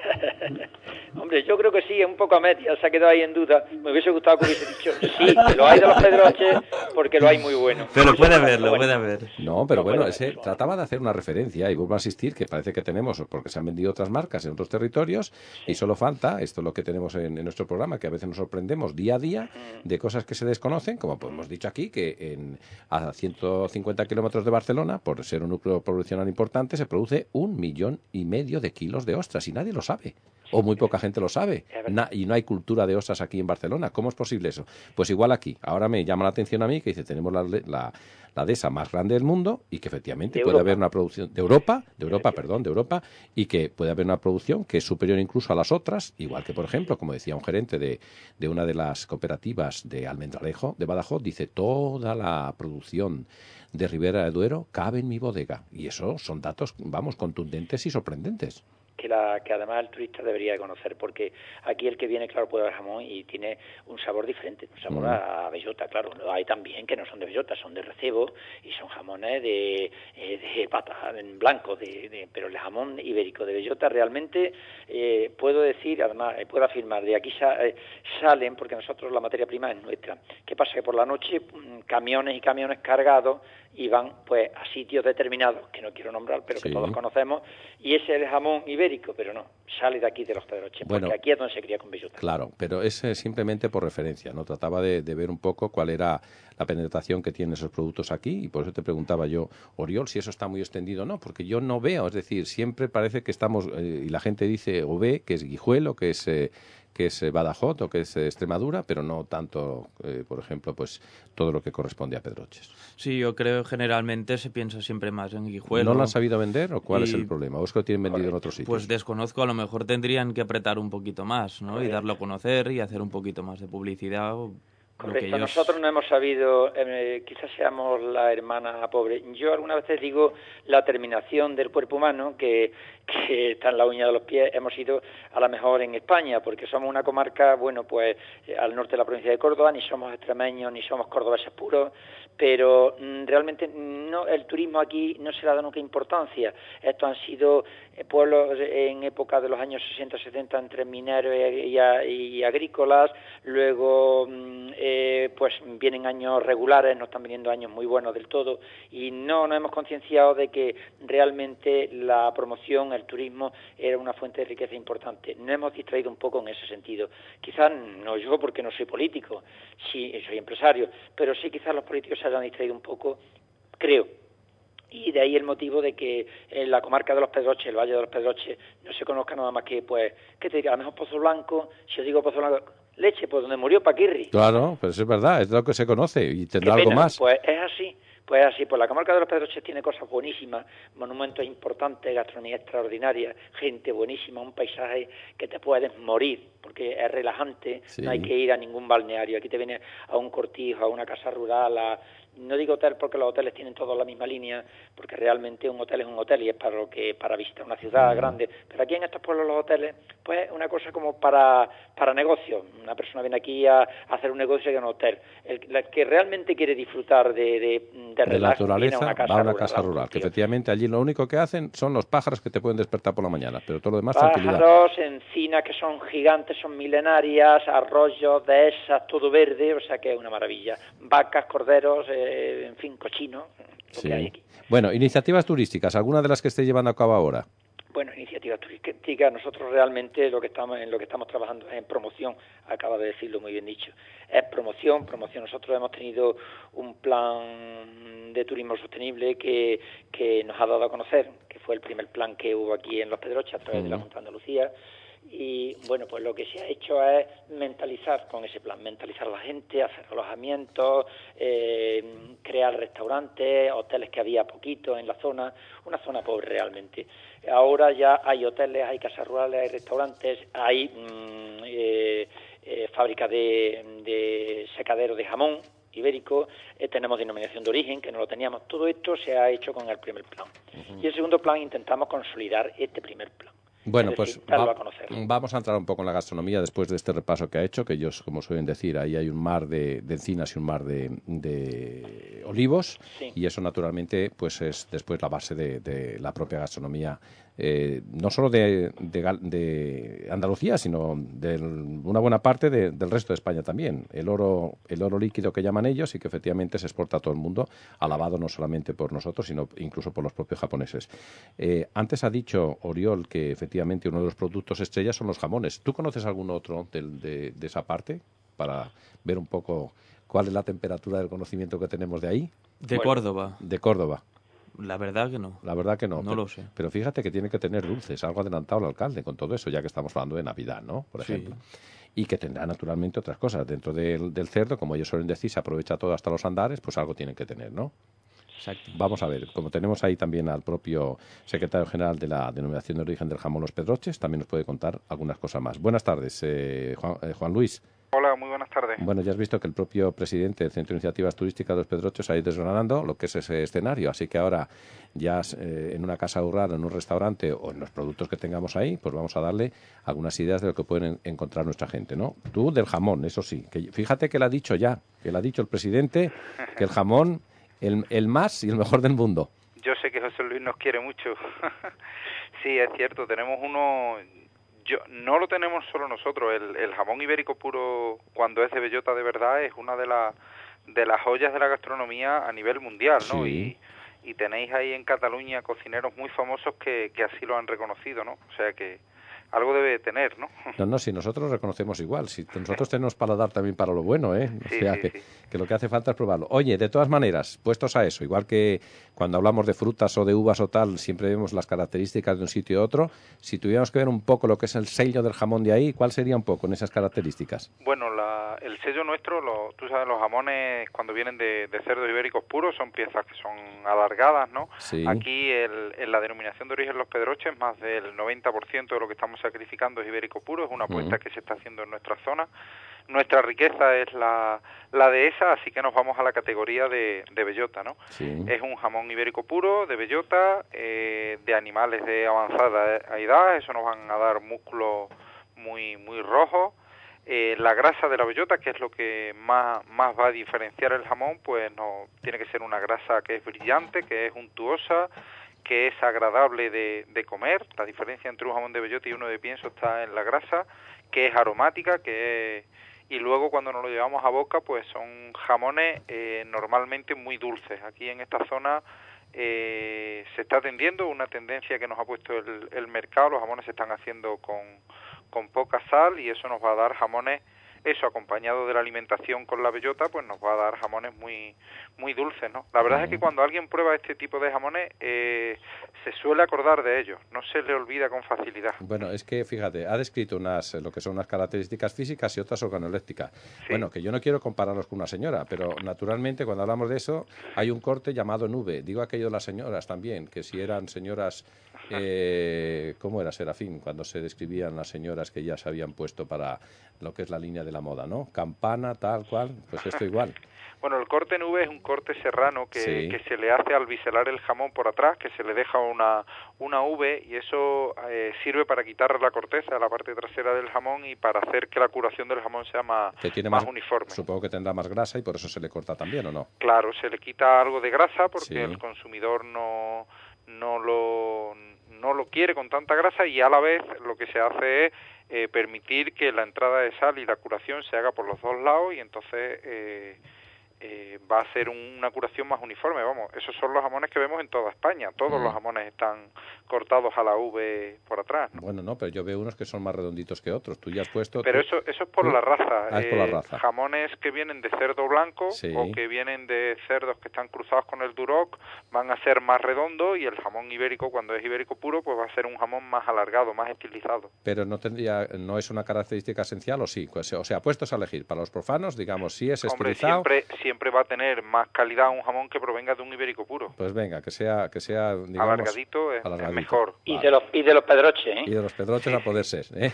Hombre, yo creo que sí, es un poco a media, se ha quedado ahí en duda. Me hubiese gustado que hubiese dicho sí, que lo hay de los Pedroches, porque lo hay muy bueno.
Pero puede haberlo, puede haber.
No, pero
no
bueno,
puede
ese,
haber,
trataba de hacer una referencia, y vuelvo a insistir, que parece que tenemos, porque se han vendido otras marcas en otros territorios, sí. y solo falta, esto es lo que tenemos en, en nuestro programa, que a veces nos sorprendemos día a día de cosas que se desconocen, como pues, hemos dicho aquí, que en, a ciento cincuenta kilómetros de Barcelona, por ser un núcleo poblacional importante, se produce un millón y medio de kilos de ostras, y nadie lo sabe. O muy poca gente lo sabe. Na, y no hay cultura de ostras aquí en Barcelona. ¿Cómo es posible eso? Pues igual aquí. Ahora me llama la atención a mí que dice, tenemos la, la, la dehesa más grande del mundo y que efectivamente
de
puede
Europa.
haber una producción de Europa, de Europa, perdón, de Europa, y que puede haber una producción que es superior incluso a las otras, igual que, por ejemplo, como decía un gerente de, de una de las cooperativas de Almendralejo, de Badajoz, dice, toda la producción de Ribera de Duero cabe en mi bodega. Y eso son datos, vamos, contundentes y sorprendentes.
Que, la, que además el turista debería de conocer, porque aquí el que viene, claro, puede haber jamón y tiene un sabor diferente, un sabor mm. a, a bellota, claro. Hay también que no son de bellota, son de recebo y son jamones de, de pata en blanco, de, de, pero el jamón ibérico de bellota realmente, eh, puedo decir, además, eh, puedo afirmar, de aquí sa, eh, salen, porque nosotros la materia prima es nuestra. ¿Qué pasa? Que por la noche camiones y camiones cargados y van pues a sitios determinados, que no quiero nombrar, pero que sí. todos conocemos, y ese es el jamón ibérico, pero no, sale de aquí de los Pedroches,
bueno,
porque aquí es donde se cría con bellota.
Claro, pero es eh, simplemente por referencia, ¿no? Trataba de, de ver un poco cuál era la penetración que tienen esos productos aquí, y por eso te preguntaba yo, Oriol, si eso está muy extendido o no, porque yo no veo, es decir, siempre parece que estamos, eh, y la gente dice o ve que es Guijuelo, que es... Eh, que es Badajoz o que es Extremadura, pero no tanto, eh, por ejemplo, pues todo lo que corresponde a Pedroches.
Sí, yo creo que generalmente se piensa siempre más en Guijuelo.
¿No lo han sabido vender o cuál
y...
es el problema? ¿O es que lo tienen vendido en otros sitios?
Pues desconozco, a lo mejor tendrían que apretar un poquito más, ¿no? Y darlo a conocer y hacer un poquito más de publicidad.
Correcto,
ellos...
nosotros no hemos sabido, eh, quizás seamos la hermana pobre. Yo algunas veces digo la terminación del cuerpo humano, que, que está en la uña de los pies, hemos ido a la mejor en España, porque somos una comarca, bueno, pues eh, al norte de la provincia de Córdoba, ni somos extremeños, ni somos cordobeses puros, pero mm, realmente no, el turismo aquí no se le ha dado nunca importancia. Estos han sido eh, pueblos en época de los años sesenta setenta entre mineros y, y, y agrícolas, luego... Mm, Eh, pues vienen años regulares, no están viniendo años muy buenos del todo y no nos hemos concienciado de que realmente la promoción, el turismo era una fuente de riqueza importante. Nos hemos distraído un poco en ese sentido. Quizás no yo, porque no soy político, sí soy empresario, pero sí quizás los políticos se hayan distraído un poco, creo. Y de ahí el motivo de que en la comarca de los Pedroches, el Valle de los Pedroches, no se conozca nada más que, pues, ¿qué te diga? A lo mejor Pozo Blanco, si os digo Pozo Blanco, leche, pues donde murió Paquirri.
Claro, pero eso es verdad, es lo que se conoce y tendrá
Qué
algo
pena,
más.
Pues es así, pues es así. Pues la comarca de los Pedroches tiene cosas buenísimas, monumentos importantes, gastronomía extraordinaria, gente buenísima, un paisaje que te puedes morir, porque es relajante,
Sí.
No hay que ir a ningún balneario. Aquí te vienes a un cortijo, a una casa rural, a... no digo hotel porque los hoteles tienen todos la misma línea, porque realmente un hotel es un hotel y es para lo que para visitar una ciudad
Sí.
grande, pero aquí en estos pueblos los hoteles, pues es una cosa como para para negocio. Una persona viene aquí a, a hacer un negocio en un hotel. El, el que realmente quiere disfrutar de, de, de,
De
relax,
naturaleza,
viene a una casa
va a una
rural,
casa
a un
rural, que
cortijo.
efectivamente allí lo único que hacen son los pájaros que te pueden despertar por la mañana, pero todo lo demás tranquilidad.
Pájaros, encinas que son gigantes, son milenarias, arroyos, dehesas, todo verde, o sea que es una maravilla. Vacas, corderos, eh, en fin, cochinos, lo
Sí.
que hay aquí.
Bueno, iniciativas turísticas, ¿alguna de las que esté llevando a cabo ahora?
Bueno, iniciativas turísticas, nosotros realmente lo que estamos en lo que estamos trabajando es en promoción, acaba de decirlo muy bien dicho, es promoción, promoción. Nosotros hemos tenido un plan de turismo sostenible que, que nos ha dado a conocer, que fue el primer plan que hubo aquí en Los Pedroches a través uh-huh. de la Junta de Andalucía. Y bueno, pues lo que se ha hecho es mentalizar con ese plan, mentalizar a la gente, hacer alojamientos, eh, crear restaurantes, hoteles que había poquito en la zona, una zona pobre realmente. Ahora ya hay hoteles, hay casas rurales, hay restaurantes, hay mmm, eh, eh, fábricas de, de secadero de jamón ibérico, eh, tenemos denominación de origen, que no lo teníamos. Todo esto se ha hecho con el primer plan. Uh-huh. Y el segundo plan intentamos consolidar este primer plan.
Bueno,
es decir,
pues va,
a conocer.
Vamos a entrar un poco en la gastronomía después de este repaso que ha hecho, que ellos, como suelen decir, ahí hay un mar de, de encinas y un mar de, de olivos,
sí.
Y eso naturalmente pues es después la base de, de la propia gastronomía, eh, no solo de, de, de Andalucía, sino de una buena parte de, del resto de España también. El oro, el oro líquido que llaman ellos y que efectivamente se exporta a todo el mundo, alabado no solamente por nosotros, sino incluso por los propios japoneses. Eh, antes ha dicho Oriol que efectivamente uno de los productos estrellas son los jamones. ¿Tú conoces algún otro de, de, de esa parte para ver un poco cuál es la temperatura del conocimiento que tenemos de ahí?
De
bueno,
Córdoba.
De Córdoba.
La verdad que no.
La verdad que no.
No
pero,
lo sé.
Pero fíjate que tiene que tener dulces, algo adelantado el alcalde con todo eso, ya que estamos hablando de Navidad, ¿no? Por ejemplo.
Sí.
Y que tendrá naturalmente otras cosas. Dentro del, del cerdo, como ellos suelen decir, se aprovecha todo hasta los andares, pues algo tienen que tener, ¿no?
Exacto.
Vamos a ver, como tenemos ahí también al propio secretario general de la Denominación de Origen del Jamón Los Pedroches, también nos puede contar algunas cosas más. Buenas tardes, eh, Juan, eh, Juan Luis.
Hola, muy buenas tardes.
Bueno, ya has visto que el propio presidente del Centro de Iniciativas Turísticas de Los Pedroches ha ido desgranando lo que es ese escenario, así que ahora ya eh, en una casa rural, en un restaurante o en los productos que tengamos ahí, pues vamos a darle algunas ideas de lo que pueden encontrar nuestra gente, ¿no? Tú del jamón, eso sí, que fíjate que lo ha dicho ya, que lo ha dicho el presidente, que el jamón, el, el más y el mejor del mundo.
Yo sé que José Luis nos quiere mucho. Sí, es cierto, tenemos uno... Yo, no lo tenemos solo nosotros, el, el jamón ibérico puro, cuando es de bellota de verdad, es una de, la, de las joyas de la gastronomía a nivel mundial, ¿no?
Sí.
Y, y tenéis ahí en Cataluña cocineros muy famosos que, que así lo han reconocido, ¿no? O sea que algo debe tener, ¿no?
No, no, si nosotros reconocemos igual, si nosotros tenemos paladar también para lo bueno, ¿eh? O
sí,
sea,
sí,
que,
sí.
que lo que hace falta es probarlo. Oye, de todas maneras, puestos a eso, igual que cuando hablamos de frutas o de uvas o tal, siempre vemos las características de un sitio y otro, si tuviéramos que ver un poco lo que es el sello del jamón de ahí, ¿cuál sería un poco en esas características?
Bueno, la, el sello nuestro, lo, tú sabes, los jamones cuando vienen de, de cerdos ibéricos puros son piezas que son alargadas, ¿no?
Sí.
Aquí el, en la denominación de origen Los Pedroches, más del noventa por ciento de lo que estamos sacrificando es ibérico puro, es una apuesta uh-huh. que se está haciendo en nuestra zona. Nuestra riqueza es la, la dehesa, así que nos vamos a la categoría de, de bellota, ¿no?
Sí.
Es un jamón ibérico puro, de bellota, eh, de animales de avanzada edad, eso nos van a dar músculos muy, muy rojos. Eh, la grasa de la bellota, que es lo que más, más va a diferenciar el jamón, pues no tiene que ser una grasa que es brillante, que es untuosa, que es agradable de, de comer. La diferencia entre un jamón de bellota y uno de pienso está en la grasa, que es aromática, que es... y luego cuando nos lo llevamos a boca, pues son jamones eh, normalmente muy dulces. Aquí en esta zona eh, se está atendiendo, una tendencia que nos ha puesto el, el mercado. Los jamones se están haciendo con, con poca sal y eso nos va a dar jamones, eso acompañado de la alimentación con la bellota, pues nos va a dar jamones muy muy dulces, ¿no? La verdad uh-huh. es que cuando alguien prueba este tipo de jamones eh, se suele acordar de ellos, no se le olvida con facilidad.
Bueno, es que fíjate, ha descrito unas lo que son unas características físicas y otras organolépticas. Sí. Bueno, que yo no quiero compararlos con una señora, pero naturalmente cuando hablamos de eso hay un corte llamado nube. Digo aquello de las señoras también, que si eran señoras, eh, ¿cómo era Serafín? Cuando se describían las señoras que ya se habían puesto para lo que es la línea de la moda, ¿no? Campana, tal cual, pues esto igual.
Bueno, el corte nube es un corte serrano que, sí. que se le hace al biselar el jamón por atrás, que se le deja una, una V y eso eh, sirve para quitar la corteza a la parte trasera del jamón y para hacer que la curación del jamón sea más,
que tiene
más,
más
uniforme.
Supongo que tendrá más grasa y por eso se le corta también, ¿o no?
Claro, se le quita algo de grasa porque
sí.
el consumidor no, no, lo, no lo quiere con tanta grasa y a la vez lo que se hace es eh, permitir que la entrada de sal y la curación se haga por los dos lados y entonces... Eh, Eh, va a ser una curación más uniforme, vamos, esos son los jamones que vemos en toda España, todos mm. los jamones están cortados a la V por atrás, ¿no?
Bueno, no, pero yo veo unos que son más redonditos que otros, tú ya has puesto...
Pero
tú...
eso eso es por ¿Tú? la raza,
ah, es por la raza.
Jamones que vienen de cerdo blanco
sí.
o que vienen de cerdos que están cruzados con el duroc van a ser más redondos y el jamón ibérico, cuando es ibérico puro, pues va a ser un jamón más alargado, más estilizado.
Pero no tendría, no es una característica esencial, ¿o sí? O sea, puestos a elegir, para los profanos, digamos, si es
Hombre,
estilizado...
siempre siempre va a tener más calidad un jamón que provenga de un ibérico puro.
Pues venga, que sea que sea digamos,
alargadito, es,
alargadito.
es mejor.
Y vale. de los y de los pedroches, ¿eh?
Y de los pedroches sí. a poder ser, ¿eh?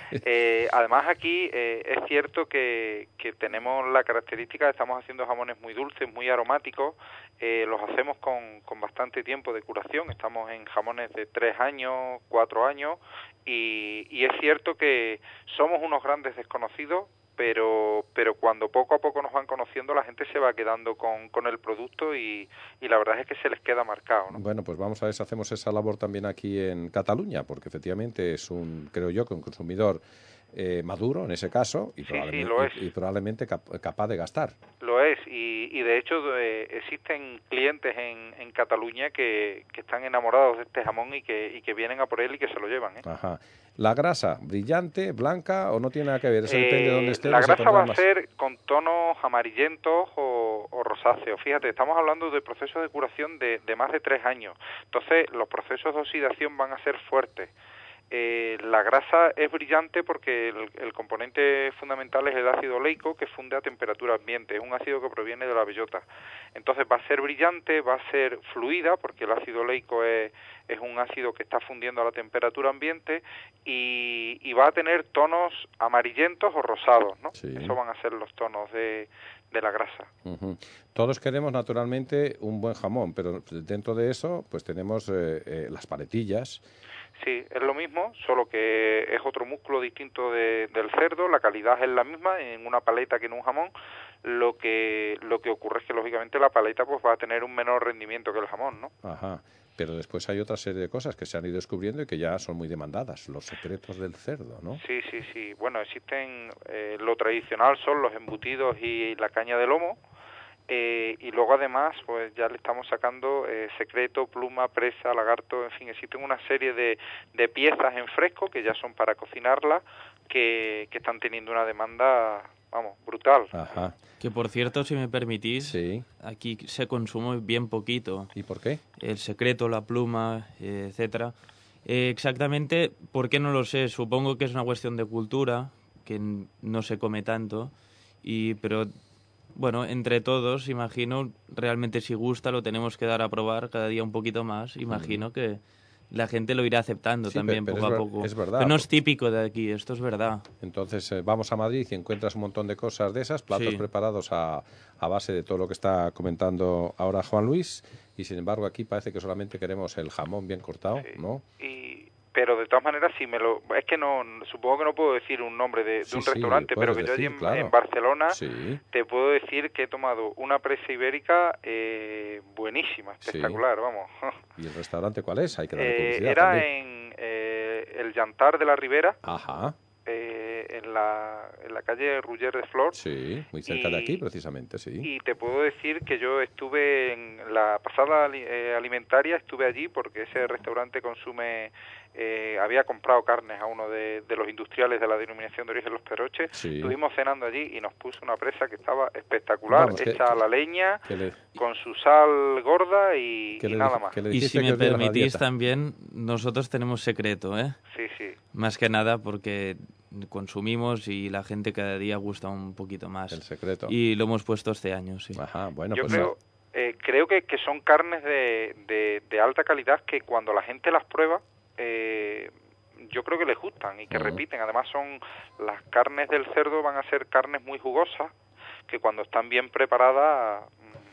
Eh, además aquí eh, es cierto que, que tenemos la característica de estamos haciendo jamones muy dulces, muy aromáticos, eh, los hacemos con, con bastante tiempo de curación, estamos en jamones de tres años, cuatro años y, y es cierto que somos unos grandes desconocidos, pero pero cuando poco a poco nos van conociendo la gente se va quedando con, con el producto y, y la verdad es que se les queda marcado, ¿no?
Bueno, pues vamos a ver si hacemos esa labor también aquí en Cataluña, porque efectivamente es un, creo yo, que un consumidor eh, maduro en ese caso y,
sí,
probablemente,
sí, lo es.
y, y probablemente cap capaz de gastar.
Lo es, y, y de hecho eh, existen clientes en, en Cataluña que, que están enamorados de este jamón y que, y que vienen a por él y que se lo llevan, ¿eh?
Ajá. ¿La grasa brillante, blanca o no tiene nada que ver? Eso eh, depende de dónde esté.
La grasa va a ser con tonos amarillentos o, o rosáceos. Fíjate, estamos hablando de procesos de curación de, de más de tres años. Entonces, los procesos de oxidación van a ser fuertes. Eh, la grasa es brillante porque el, el componente fundamental es el ácido oleico que funde a temperatura ambiente, es un ácido que proviene de la bellota. Entonces va a ser brillante, va a ser fluida porque el ácido oleico es, es un ácido que está fundiendo a la temperatura ambiente y, y va a tener tonos amarillentos o rosados, ¿no? Sí. Esos van a ser los tonos de, de la grasa.
Uh-huh. Todos queremos naturalmente un buen jamón, pero dentro de eso pues tenemos eh, eh, las paletillas.
Sí, es lo mismo, solo que es otro músculo distinto de, del cerdo, la calidad es la misma en una paleta que en un jamón, lo que lo que ocurre es que lógicamente la paleta pues va a tener un menor rendimiento que el jamón, ¿no?
Ajá, pero después hay otra serie de cosas que se han ido descubriendo y que ya son muy demandadas, los secretos del cerdo, ¿no?
Sí, sí, sí, bueno, existen, eh, lo tradicional son los embutidos y la caña de lomo, Eh, y luego además pues ya le estamos sacando eh, secreto, pluma, presa, lagarto, en fin, existen una serie de, de piezas en fresco que ya son para cocinarla que, que están teniendo una demanda, vamos, brutal.
Ajá.
Que por cierto, si me permitís,
sí.
aquí se consume bien poquito.
¿Y por qué?
El secreto, la pluma, eh, etcétera. Eh, exactamente, ¿por qué no lo sé? Supongo que es una cuestión de cultura, que no se come tanto, y pero... Bueno, entre todos, imagino, realmente si gusta lo tenemos que dar a probar cada día un poquito más. Imagino que la gente lo irá aceptando sí, también pero, pero poco a poco.
Es verdad.
Pero no es típico de aquí, esto es verdad.
Entonces eh, vamos a Madrid y encuentras un montón de cosas de esas, platos sí. preparados a, a base de todo lo que está comentando ahora Juan Luis. Y sin embargo aquí parece que solamente queremos el jamón bien cortado,
sí.
¿no?
Y... Pero de todas maneras, si me lo... Es que no... Supongo que no puedo decir un nombre de, de
sí,
un
sí,
restaurante, pero que
decir,
yo allí en,
claro.
en Barcelona
sí.
te puedo decir que he tomado una presa ibérica eh, buenísima, espectacular,
sí.
vamos.
¿Y el restaurante cuál es? Hay que darle
eh,
publicidad
Era
también.
en eh, el Llantar de la Ribera.
Ajá.
Eh, en la, en la calle Ruller de Flor.
Sí, muy cerca
y,
de aquí, precisamente, sí.
Y te puedo decir que yo estuve en la pasada eh, alimentaria, estuve allí porque ese restaurante consume, eh, había comprado carnes a uno de, de los industriales de la denominación de origen Los Pedroches. Sí. Estuvimos cenando allí y nos puso una presa que estaba espectacular, Vamos, hecha que, a la leña, le, con su sal gorda y, y
le,
nada más.
Y si me permitís también, nosotros tenemos secreto, ¿eh?
Sí, sí.
Más que nada porque consumimos y la gente cada día gusta un poquito más.
El secreto.
Y lo hemos puesto este año, sí.
Ajá, bueno,
Yo
pues
creo, eh, creo que, que son carnes de, de, de alta calidad que cuando la gente las prueba, eh, yo creo que les gustan y que uh-huh. repiten. Además, son las carnes del cerdo van a ser carnes muy jugosas que cuando están bien preparadas.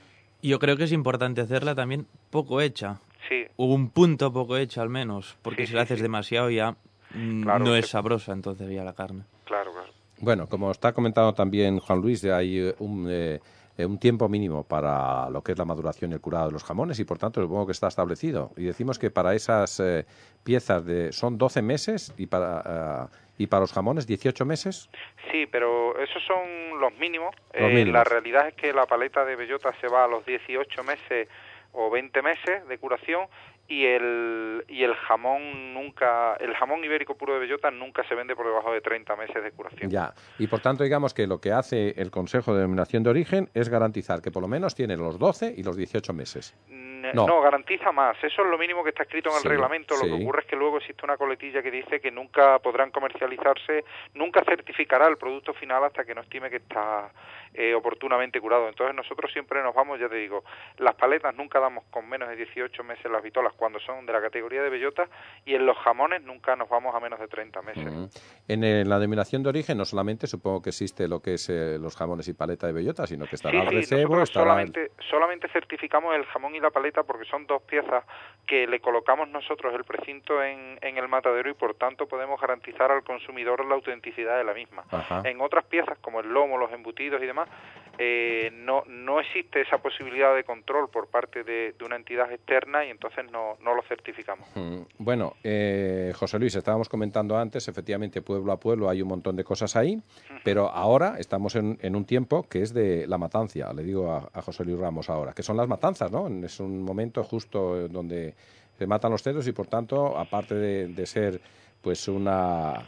Yo creo que es importante hacerla también poco hecha.
Sí.
Un punto poco hecha al menos, porque
sí,
si la haces
sí.
demasiado ya
claro,
no
que...
es sabrosa entonces ya la carne.
Claro, claro.
Bueno, como está comentando también Juan Luis, hay un, eh, un tiempo mínimo para lo que es la maduración y el curado de los jamones y por tanto supongo que está establecido. Y decimos que para esas eh, piezas de son doce meses y para... Uh, ¿Y para los jamones dieciocho meses?
Sí, pero esos son los mínimos.
Los
eh,
mínimos.
La realidad es que la paleta de bellota se va a los dieciocho meses o veinte meses de curación y el y el jamón nunca el jamón ibérico puro de bellota nunca se vende por debajo de treinta meses de curación.
Ya, y por tanto digamos que lo que hace el Consejo de Denominación de Origen es garantizar que por lo menos tiene los doce y los dieciocho meses.
No. no, garantiza más. Eso es lo mínimo que está escrito en el
sí,
reglamento. Lo
sí.
que ocurre es que luego existe una coletilla que dice que nunca podrán comercializarse, nunca certificará el producto final hasta que no estime que está eh, oportunamente curado. Entonces nosotros siempre nos vamos, ya te digo, las paletas nunca damos con menos de dieciocho meses las vitolas cuando son de la categoría de bellota y en los jamones nunca nos vamos a menos de treinta meses.
Uh-huh. En el, la denominación de origen no solamente supongo que existe lo que es eh, los jamones y paleta de bellota, sino que estará
sí,
el
sí,
recebo, estará
solamente,
el...
solamente certificamos el jamón y la paleta porque son dos piezas que le colocamos nosotros el precinto en, en el matadero y por tanto podemos garantizar al consumidor la autenticidad de la misma.
Ajá.
En otras piezas como el lomo, los embutidos y demás, eh, no, no existe esa posibilidad de control por parte de, de una entidad externa y entonces no, no lo certificamos.
Mm, bueno, eh, José Luis, estábamos comentando antes, efectivamente pueblo a pueblo hay un montón de cosas ahí, uh-huh. pero ahora estamos en, en un tiempo que es de la matanza, le digo a, a José Luis Ramos ahora, que son las matanzas, ¿no? Es un momento justo donde se matan los cerdos y por tanto, aparte de, de ser pues una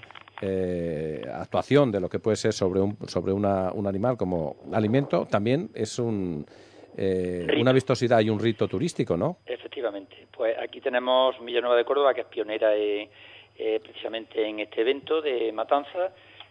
eh, actuación de lo que puede ser sobre un sobre una, un animal como alimento, también es un eh, una vistosidad y un rito turístico, ¿no?
Efectivamente. Pues aquí tenemos Villanueva de Córdoba, que es pionera eh, eh, precisamente en este evento de matanza.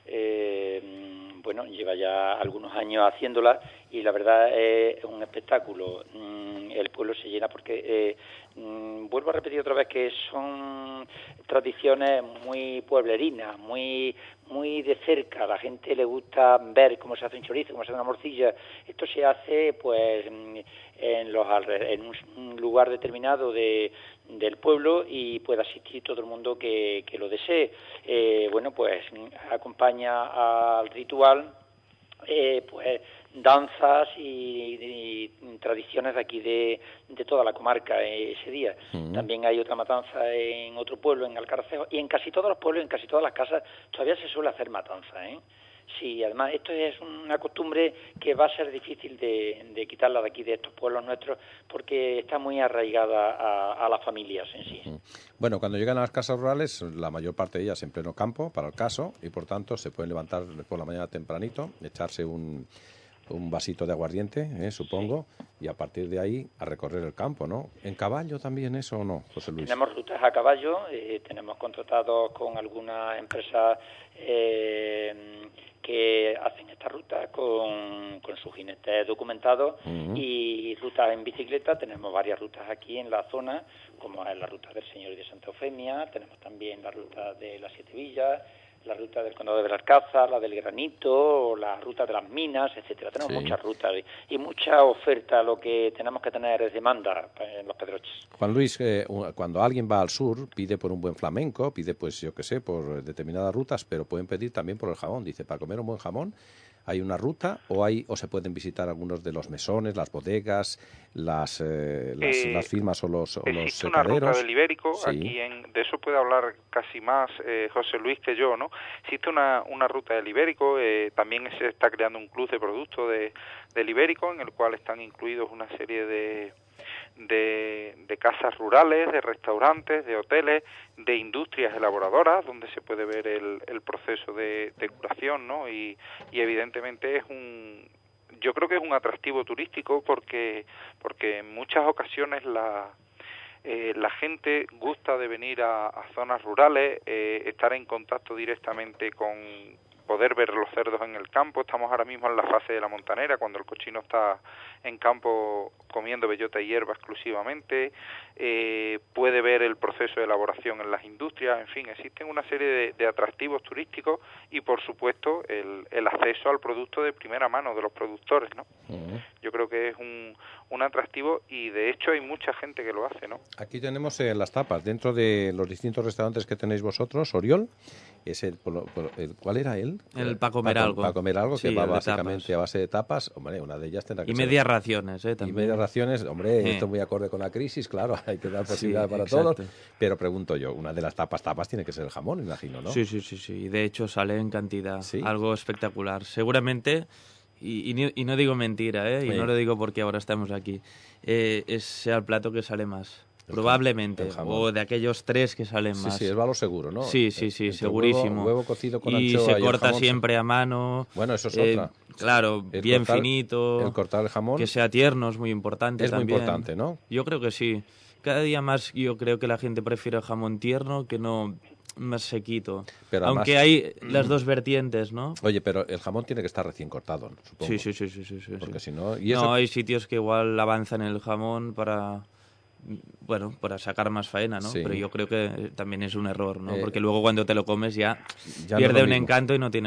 Eh, bueno, lleva ya algunos años haciéndola y la verdad es un espectáculo. El pueblo se llena porque, eh, vuelvo a repetir otra vez, que son tradiciones muy pueblerinas, muy muy de cerca. A la gente le gusta ver cómo se hace un chorizo, cómo se hace una morcilla. Esto se hace pues en los en un lugar determinado de del pueblo y puede asistir todo el mundo que, que lo desee. Eh, bueno, pues acompaña al ritual eh, pues danzas y, y tradiciones de aquí de, de toda la comarca eh, ese día. Uh-huh. También hay otra matanza en otro pueblo, en Alcarcejo, y en casi todos los pueblos, en casi todas las casas, todavía se suele hacer matanza, ¿eh? Sí, además esto es una costumbre que va a ser difícil de, de quitarla de aquí, de estos pueblos nuestros, porque está muy arraigada a, a las familias en sí.
Bueno, cuando llegan a las casas rurales, la mayor parte de ellas en pleno campo, para el caso, y por tanto se pueden levantar por la mañana tempranito, echarse un, un vasito de aguardiente, ¿eh? supongo, sí. y a partir de ahí a recorrer el campo, ¿no? ¿En caballo también eso o no, José Luis?
Tenemos rutas a caballo, eh, tenemos contratados con algunas empresas eh, que hacen esta ruta con, con sus jinetes documentados uh-huh. y rutas en bicicleta. Tenemos varias rutas aquí en la zona, como es la ruta del Señor y de Santa Eufemia, tenemos también la ruta de las Siete Villas, la ruta del Condado de Belalcázar, la del Granito, la ruta de las Minas, etcétera. Tenemos sí. muchas rutas y, y mucha oferta. Lo que tenemos que tener es demanda en los Pedroches.
Juan Luis, eh, cuando alguien va al sur, pide por un buen flamenco, pide, pues yo qué sé, por determinadas rutas, pero pueden pedir también por el jamón. Dice, para comer un buen jamón, ¿hay una ruta o hay o se pueden visitar algunos de los mesones, las bodegas, las eh, las, eh, las firmas o los, o los secaderos?
Una ruta del Ibérico,
sí.
aquí en, de eso puede hablar casi más eh, José Luis que yo, ¿no? Existe una, una ruta del Ibérico, eh, también se está creando un club de productos de, del Ibérico, en el cual están incluidos una serie de, de, de casas rurales, de restaurantes, de hoteles, de industrias elaboradoras, donde se puede ver el, el proceso de, de curación, ¿no? Y, y evidentemente es un... Yo creo que es un atractivo turístico porque, porque en muchas ocasiones la... Eh, la gente gusta de venir a, a zonas rurales, eh, estar en contacto directamente con poder ver los cerdos en el campo. Estamos ahora mismo en la fase de la montanera, cuando el cochino está en campo comiendo bellota y hierba exclusivamente, eh, puede ver el proceso de elaboración en las industrias, en fin, existen una serie de, de atractivos turísticos y, por supuesto, el, el acceso al producto de primera mano de los productores, ¿no? Uh-huh. Yo creo que es un, un atractivo y, de hecho, hay mucha gente que lo hace, ¿no?
Aquí tenemos eh, las tapas, dentro de los distintos restaurantes que tenéis vosotros, Oriol, es el, el ¿cuál era él?
El para comer
pa,
algo.
Para comer algo,
sí,
que va básicamente a base de tapas. Hombre, una de ellas tendrá que
y
ser...
medias raciones, ¿eh? También.
Y medias raciones, hombre,
eh.
esto es muy acorde con la crisis, claro, hay que dar posibilidades
sí,
para
exacto.
todos. Pero pregunto yo, una de las tapas, tapas tiene que ser el jamón, imagino, ¿no?
Sí, sí, sí, sí. De hecho, sale en cantidad.
¿Sí?
Algo espectacular. Seguramente... Y, y, y no digo mentira, ¿eh? Y sí. no lo digo porque ahora estamos aquí. Eh, es sea el plato que sale más. El probablemente. O de aquellos tres que salen
sí,
más.
Sí, sí, es valor seguro, ¿no?
Sí, sí, sí,
Entre
segurísimo.
Huevo, huevo cocido con
y
anchoa
se
y
corta
jamón,
siempre a mano.
Bueno, eso es
eh,
otra.
Claro,
el
bien
cortar,
finito.
El cortar el jamón.
Que sea tierno es muy importante
Es
también.
muy importante, ¿no?
Yo creo que sí. Cada día más yo creo que la gente prefiere el jamón tierno que no... más sequito.
Pero
aunque
además,
hay las dos vertientes, ¿no?
Oye, pero el jamón tiene que estar recién cortado, supongo.
Sí, sí, sí, sí, sí, sí.
Porque
sí.
si no... ¿y eso?
No, hay sitios que igual avanzan el jamón para... Bueno, para sacar más faena, ¿no?
Sí.
Pero yo creo que también es un error, ¿no?
Eh,
Porque luego cuando te lo comes ya,
ya
pierde
no
un
mismo.
encanto y no tiene